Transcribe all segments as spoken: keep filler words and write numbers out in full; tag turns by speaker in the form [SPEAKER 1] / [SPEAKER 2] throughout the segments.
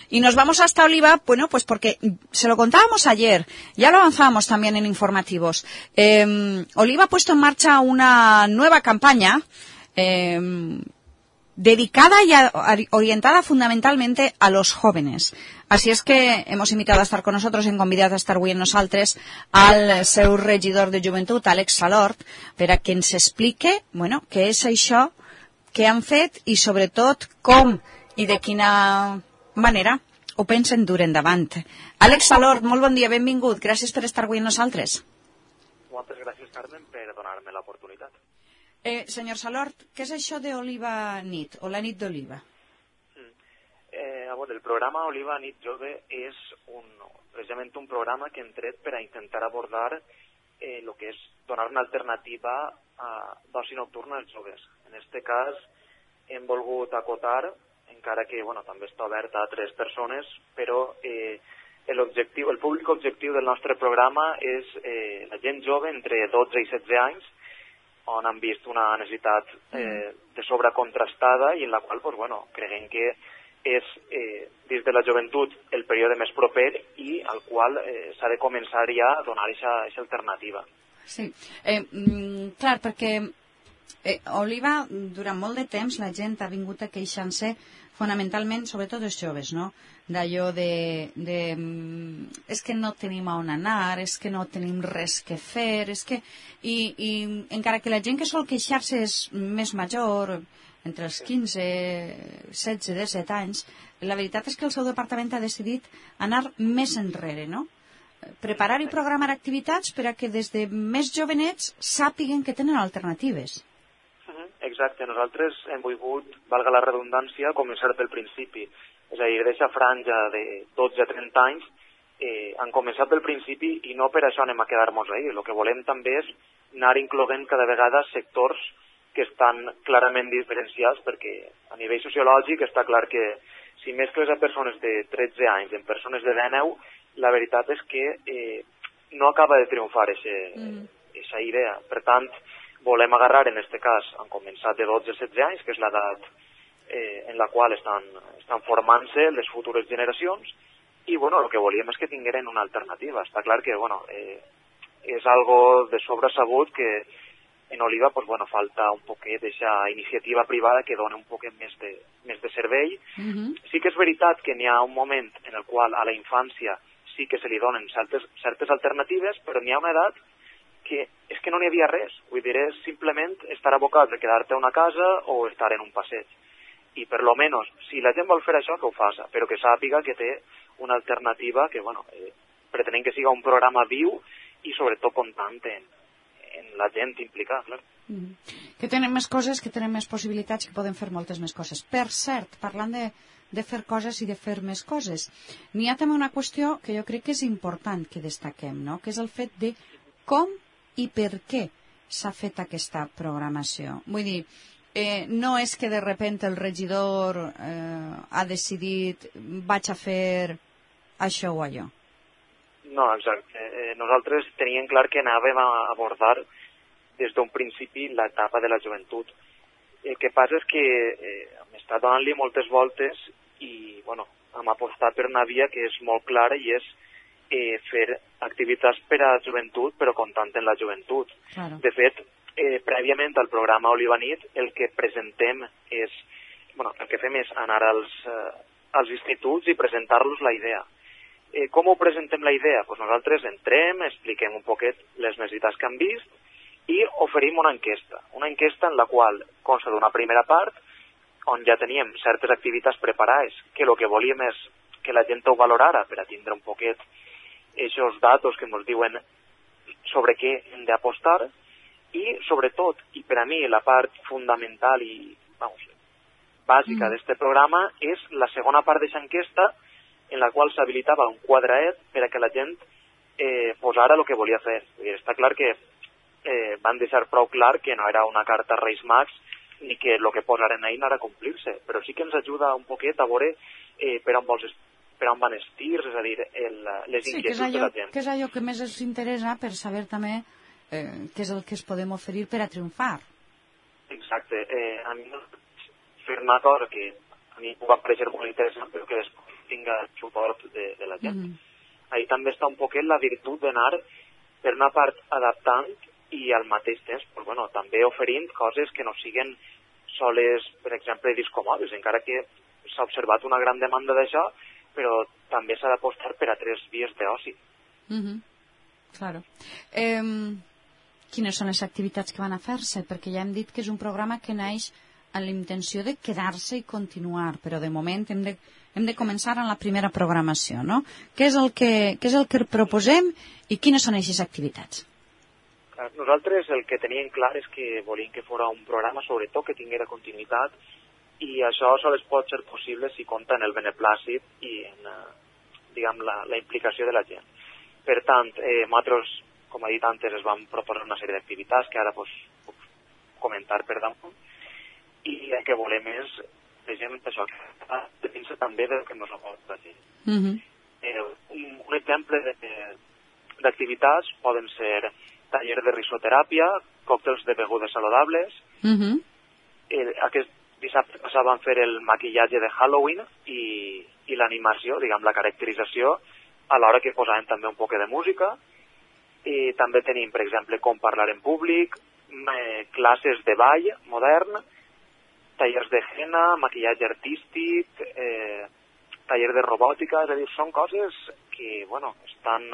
[SPEAKER 1] Y nos vamos hasta Oliva, bueno, pues porque se lo contábamos ayer, ya lo avanzábamos también en informativos. Eh, Oliva ha puesto en marcha una nueva campaña eh, dedicada y a, orientada fundamentalmente a los jóvenes. Así es que hemos invitado a estar con nosotros, hem convidat a estar avui amb nosaltres al seu regidor de joventut, Àlex Salort, per a que ens explique, bueno, què és això que han fet i sobretot com i de quina manera ho pensen dur endavant. Àlex Salort, molt bon dia, benvingut, gràcies per estar avui amb nosaltres.
[SPEAKER 2] Moltes gràcies, Carmen, per donar-me l'oportunitat.
[SPEAKER 1] Eh, senyor Salort, què és això d'Oliva Nit, o la nit d'Oliva?
[SPEAKER 2] Mm. Eh, bueno, el programa Oliva Nit Jove és un, precisament un programa que hem tret per a intentar abordar eh, el que és donar una alternativa a d'oci nocturn als joves. En aquest cas hem volgut acotar, encara que bueno, també està obert a altres persones, però eh, l'objectiu, el públic objectiu del nostre programa és eh, la gent jove entre dotze i setze anys, on han vist una necessitat eh, de sobre contrastada i en la qual pues, bueno, creguem que és eh, des de la joventut el període més proper i al qual eh, s'ha de començar ja a donar aquesta alternativa.
[SPEAKER 1] Sí, eh, mm, clar, perquè eh, Oliva, durant molt de temps la gent ha vingut a queixar-se fonamentalment, sobretot els joves, no? D'allò de, de... és que no tenim on anar, és que no tenim res que fer, és que... I, i encara que la gent que sol queixar-se és més major, entre els quinze, setze, disset anys, la veritat és que el seu departament ha decidit anar més enrere, no? Preparar i programar activitats per a que des de més jovenets sàpiguen que tenen alternatives.
[SPEAKER 2] Exacte, nosaltres hem volgut, valga la redundància, començar pel principi. És a dir, d'aquesta franja de dotze a trenta anys eh, han començat pel principi i no per això anem a quedar-nos ahí. El que volem també és anar incloent cada vegada sectors que estan clarament diferenciats, perquè a nivell sociològic està clar que si mescles a persones de tretze anys en persones de dinou, la veritat és que eh, no acaba de triomfar aquesta mm. idea. Per tant, volem agarrar, en aquest cas, han començat de dotze a setze anys, que és l'edat eh, en la qual estan, estan formant-se les futures generacions, i bueno, el que volíem és que tingueren una alternativa. Està clar que bueno, eh, és algo de sobresabut que en Oliva pues, bueno, falta un poquet d'aquesta iniciativa privada que dona un poquet més de, més de servei. Mm-hmm. Sí que és veritat que n'hi ha un moment en el qual a la infància sí que se li donen certes, certes alternatives, però n'hi ha una edat que és que no n'hi havia res. Vull dir, és simplement estar abocat de quedar-te a una casa o estar en un passeig. I per lo menos, si la gent vol fer això, que ho faça, però que sàpiga que té una alternativa que, bueno, eh, pretenem que siga un programa viu i sobretot comptant en, en la gent implicada, clar.
[SPEAKER 1] Mm. Que tenen més coses, que tenen més possibilitats, que poden fer moltes més coses. Per cert, parlant de, de fer coses i de fer més coses, n'hi ha també una qüestió que jo crec que és important que destaquem, no? Que és el fet de com i per què s'ha fet aquesta programació. Vull dir, eh, no és que de repente el regidor eh, ha decidit vaig a fer això o allò.
[SPEAKER 2] No, exacte. Eh, nosaltres teníem clar que anàvem a abordar des d'un principi l'etapa de la joventut. El que passa és que eh, hem estat donant-li moltes voltes i bueno, hem apostat per una via que és molt clara i és Eh, fer activitats per a joventut, però comptant en la joventut. Claro. De fet, eh, prèviament al programa Oliva Nit, el que presentem és, bueno, el que fem és anar als, eh, als instituts i presentar-los la idea. Eh, com ho presentem la idea? Pues nosaltres entrem, expliquem un poquet les necessitats que han vist i oferim una enquesta. Una enquesta en la qual consta d'una primera part on ja teníem certes activitats preparades, que el que volíem és que la gent ho valorara per a tindre un poquet aquests datos que ens diuen sobre què hem d'apostar i, sobretot, i per a mi la part fundamental i vamos, bàsica mm. d'aquest programa és la segona part d'aquesta enquesta en la qual s'habilitava un quadraet per a que la gent eh, posara el que volia fer. I està clar que eh, van deixar prou clar que no era una carta Reis Mags ni que el que posaren ahí no era complir-se, però sí que ens ajuda un poquet a veure eh, per on vols per on van els tirs, és a dir, el, les
[SPEAKER 1] sí,
[SPEAKER 2] inquietuds
[SPEAKER 1] allò,
[SPEAKER 2] de la gent.
[SPEAKER 1] Que és allò que més ens interessa per saber també eh, què és el que es podem oferir per a triomfar.
[SPEAKER 2] Exacte. Eh, a mi fer una cosa que a mi em va parecer molt interessant, però que després tinga suport de, de la gent.
[SPEAKER 1] Mm-hmm.
[SPEAKER 2] Ahí també està un poquet la virtut d'anar, per una part, adaptant i al mateix temps, pues, bueno, també oferint coses que no siguen soles, per exemple, discomòdies, encara que s'ha observat una gran demanda d'això, però també s'ha d'apostar per a tres vies d'oci.
[SPEAKER 1] Mm-hmm. Claro. Eh, quines són les activitats que van a fer-se? Perquè ja hem dit que és un programa que naix amb la intenció de quedar-se i continuar, però de moment hem de, hem de començar amb la primera programació, no? Què és el que, què és el que proposem i quines són aquestes activitats?
[SPEAKER 2] Nosaltres el que teníem clar és que volíem que fos un programa, sobretot, que tinguera continuïtat, i això sols pot ser possible si compta en el beneplàcit i en, diguem, la, la implicació de la gent. Per tant, eh, nosaltres, com he dit antes, es vam proposar una sèrie d'activitats que ara pues, puc comentar per damunt, i el que volem és, per exemple, això, que pensa també del que ens aporta la gent.
[SPEAKER 1] Mm-hmm.
[SPEAKER 2] Eh, un, un exemple d'activitats poden ser taller de risoteràpia, còctels de begudes saludables.
[SPEAKER 1] Mm-hmm.
[SPEAKER 2] eh, aquest dissabte passat van fer el maquillatge de Halloween i, i l'animació, diguem, la caracterització, alhora que posàvem també un poc de música. I també tenim, per exemple, com parlar en públic, eh, classes de ball modern, tallers de henna, maquillatge artístic, eh, taller de robòtica, és a dir, són coses que, bueno, estan,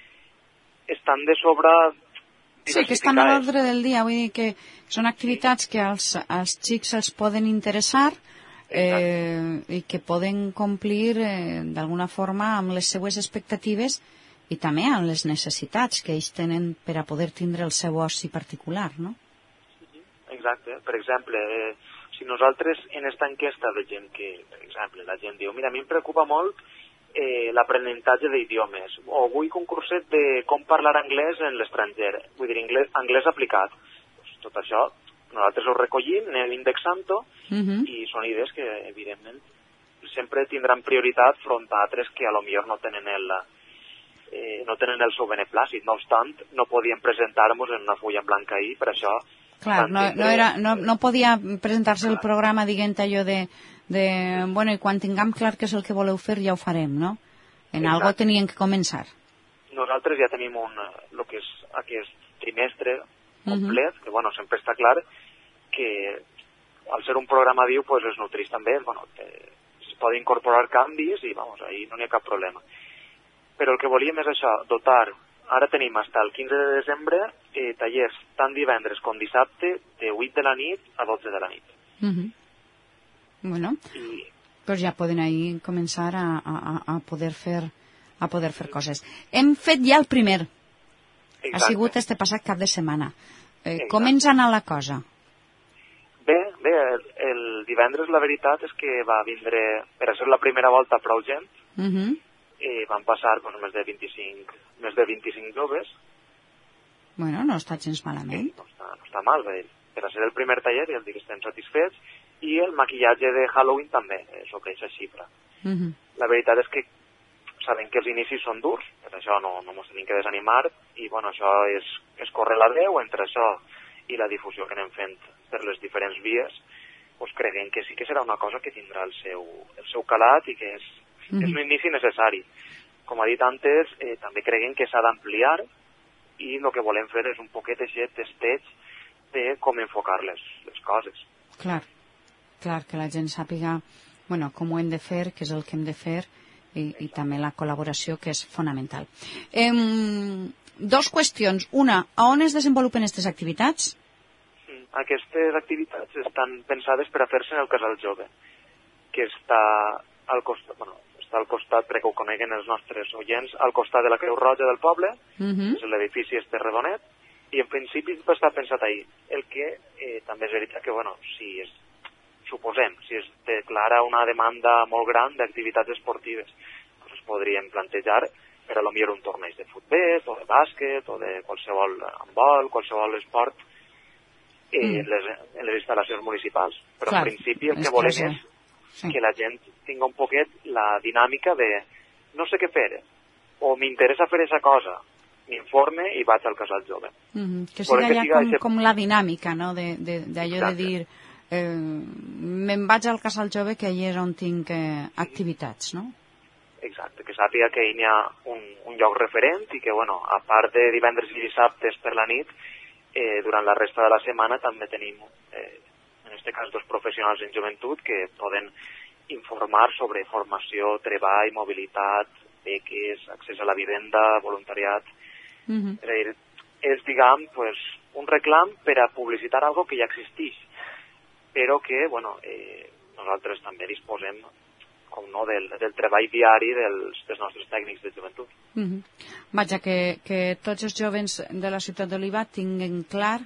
[SPEAKER 2] estan de sobre...
[SPEAKER 1] Sí, que estan a l'ordre del dia, vull dir que són activitats que als, als xics els poden interessar eh, i que poden complir eh, d'alguna forma amb les seues expectatives i també amb les necessitats que ells tenen per a poder tindre el seu oci particular, no?
[SPEAKER 2] Exacte. Per exemple, eh, si nosaltres en esta enquesta de gent que, per exemple, la gent diu, mira, a mi em preocupa molt Eh, l'aprenentatge d'idiomes, o vull un curset de com parlar anglès en l'estranger, vull dir, anglès, anglès aplicat. Pues, tot això, nosaltres ho recollim, anem indexant-ho, uh-huh. i són idees que, evidentment, sempre tindran prioritat front a altres que a lo millor no tenen el, eh, no tenen el seu beneplàcit. No obstant, no podíem presentar-nos en una fulla blanca ahir, per això...
[SPEAKER 1] Clar, no, no, era, no, no podia presentar-se el programa dient allò de de, bueno, i quan tinguem clar què és el que voleu fer ja ho farem, no? En Exacte. Algo tenien que començar.
[SPEAKER 2] Nosaltres ja tenim un, el que és aquest trimestre complet, uh-huh. que, bueno, sempre està clar que al ser un programa viu, pues, es nutrís també, bueno, es poden incorporar canvis i, vamos, ahí no n'hi ha cap problema. Però el que volíem és això, dotar, ara tenim fins el quinze de desembre eh, tallers tant divendres com dissabte de vuit de la nit a dotze de la nit.
[SPEAKER 1] Uh-huh. Bueno, I... pues ja poden ahir començar a, a, a poder fer a poder fer coses. Hem fet ja el primer. Exacte. Ha sigut este passat cap de setmana. Eh, com ens ha anat la cosa?
[SPEAKER 2] Bé, bé, el, el divendres la veritat és que va vindre, per a ser la primera volta, prou gent. Uh-huh. eh, van passar pues, més de vint-i-cinc més de vint-i-cinc joves.
[SPEAKER 1] Bueno, no està gens malament.
[SPEAKER 2] Sí, no, està, no està mal, bé. Per a ser el primer taller ja dic que estem satisfets. I el maquillatge de Halloween també sobre aquesta xifra. Uh-huh. La veritat és que sabem que els inicis són durs, per això no, no ens tenim que desanimar, i bueno, això és, és córrer la veu entre això i la difusió que anem fent per les diferents vies, doncs creiem que sí que serà una cosa que tindrà el seu, el seu calat i que és, uh-huh. és un inici necessari. Com ha dit antes, eh, també creiem que s'ha d'ampliar i el que volem fer és un poquet aquest testeig de com enfocar les, les coses.
[SPEAKER 1] Clar. Clar, que la gent sàpiga, bueno, com ho hem de fer, què és el que hem de fer, i, i també la col·laboració, que és fonamental. Eh, dos qüestions. Una, a on es desenvolupen aquestes activitats?
[SPEAKER 2] Aquestes activitats estan pensades per a fer-se en el Casal Jove, que està al costat, bueno, està al costat, perquè ho coneguen els nostres oients, al costat de la Creu Roja del poble, uh-huh. és l'edifici este redonet, i en principi tot està pensat ahir. El que eh, també és veritat que, bueno, si és suposem, si es declara una demanda molt gran d'activitats esportives, doncs es podrien plantejar per a lo millor un torneig de futbol, o de bàsquet, o de qualsevol handbol, qualsevol esport eh, mm. en, les, en les instal·lacions municipals. Però Clar, en principi el que volem és sí. que la gent tingui un poquet la dinàmica de no sé què fer, o m'interessa fer aquesta cosa, m'informe i vaig al Casal Jove.
[SPEAKER 1] Mm-hmm. Que siga ja com, ese... com la dinàmica, no?, d'allò de, de dir... Eh, me'n vaig al Casal Jove, que allà és on tinc eh, activitats, no?
[SPEAKER 2] Exacte, que sàpiga que hi ha un, un lloc referent i que, bueno, a part de divendres i dissabtes per la nit, eh, durant la resta de la setmana també tenim, eh, en aquest cas, dos professionals en joventut que poden informar sobre formació, treball, mobilitat, beques, accés a la vivenda, voluntariat. Mm-hmm. És a dir, és, diguem, pues, un reclam per a publicitar algo que ja existeix, però que, bueno, eh, nosaltres també disposem, com no, del, del treball diari dels, dels nostres tècnics de joventut.
[SPEAKER 1] Mm-hmm. Vaja, que, que tots els joves de la ciutat d'Oliva tinguin clar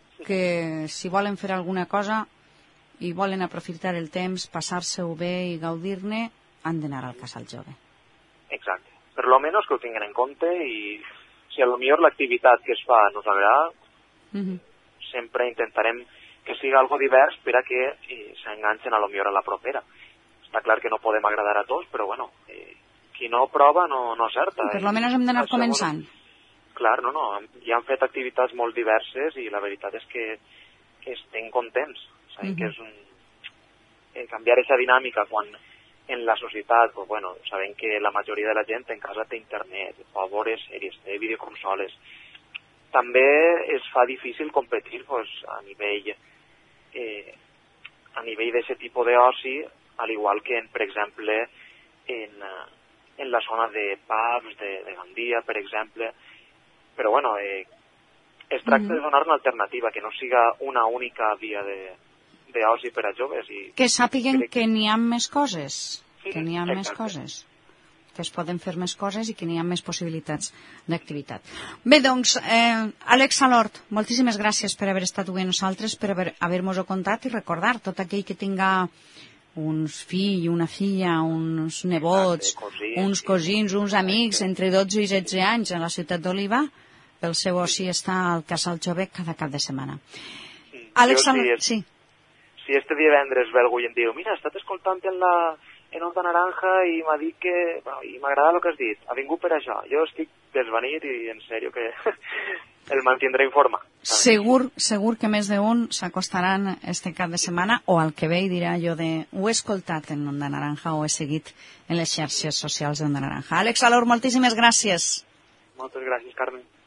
[SPEAKER 1] que si volen fer alguna cosa i volen aprofitar el temps, passar-se-ho bé i gaudir-ne, han d'anar al casal jove.
[SPEAKER 2] Exacte. Per lo menos que ho tinguin en compte i si a lo millor l'activitat que es fa nos agrada, mm-hmm. sempre intentarem que siga algo divers per a que eh, s'enganxen a lo millor a la propera. Està clar que no podem agradar a tots, però bueno, eh, qui no prova no, no acerta.
[SPEAKER 1] Per lo menos hem d'anar començant.
[SPEAKER 2] Clar, no, no, ja han fet activitats molt diverses i la veritat és que, que estem contents. Sabem mm-hmm. que és un... Eh, canviar aquesta dinàmica quan en la societat, pues, bueno, sabem que la majoria de la gent en casa té internet, pot veure sèries, té videoconsoles. També es fa difícil competir pues, a nivell eh, a nivell d'aquest tipus d'oci, al igual que, en, per exemple, en, en la zona de pubs, de, de Gandia, per exemple. Però, bueno, eh, es tracta mm-hmm. de donar una alternativa, que no siga una única via d'oci per a joves. I
[SPEAKER 1] que sàpiguen que n'hi ha més coses,
[SPEAKER 2] sí,
[SPEAKER 1] que n'hi ha
[SPEAKER 2] exacte.
[SPEAKER 1] més coses, que es poden fer més coses i que n'hi ha més possibilitats d'activitat. Bé, doncs, eh, Àlex Salort, moltíssimes gràcies per haver estat avui amb nosaltres, per haver-nos-ho contat i recordar tot aquell que tinga uns fills, una filla, uns nebots, cosins, uns cosins, uns amics entre dotze i setze anys a la ciutat d'Oliva, el seu oci està al Casal Jove cada cap de setmana.
[SPEAKER 2] Sí.
[SPEAKER 1] Àlex Salort,
[SPEAKER 2] si
[SPEAKER 1] sí.
[SPEAKER 2] Si este divendres ve algú i em diu, mira, he estat escoltant en la en Onda Naranja i m'ha dit que... Bueno, i m'agrada el que has dit, ha vingut per això. Jo estic desvanit i en sèrio que el mantindré informat.
[SPEAKER 1] Segur, segur que més d'un s'acostaran este cap de setmana o al que ve i dirà jo de ho he escoltat en Onda Naranja o he seguit en les xarxes socials d'Onda Naranja. Àlex Salort, moltíssimes gràcies.
[SPEAKER 2] Moltes gràcies, Carmen.